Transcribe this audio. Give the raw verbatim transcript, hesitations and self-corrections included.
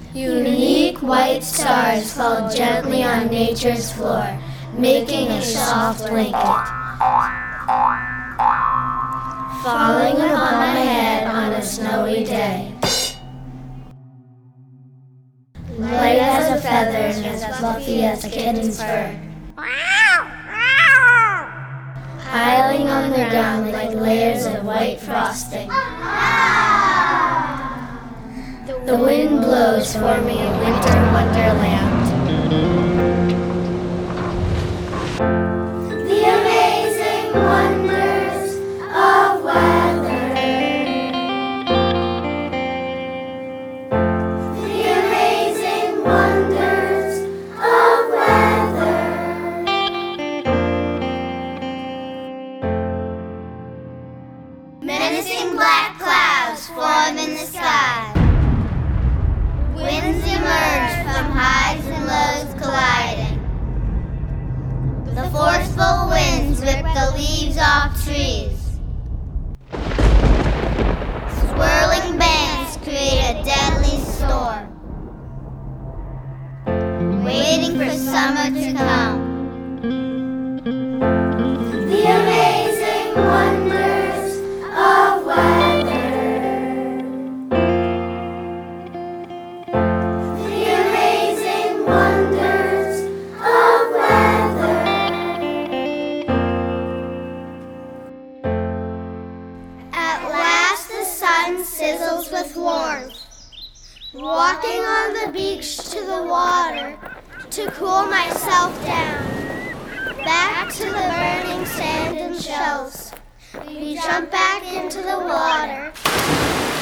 Unique white stars fall gently on nature's floor, making a soft blanket. Falling upon my head on a snowy day. Light as a feather and as fluffy as a kitten's fur. Piling on the ground like layers of white frosting. The wind blows, forming a winter wonderland. The amazing wonders of weather. The amazing wonders of weather. Menacing black clouds form in the sky. Winds emerge from highs and lows colliding. The forceful winds whip the leaves off trees. Swirling bands create a deadly storm, waiting for summer to come. The amazing wonders of weather. Sizzles with warmth, walking on the beach to the water to cool myself down. Back to the burning sand and shells, we jump back into the water.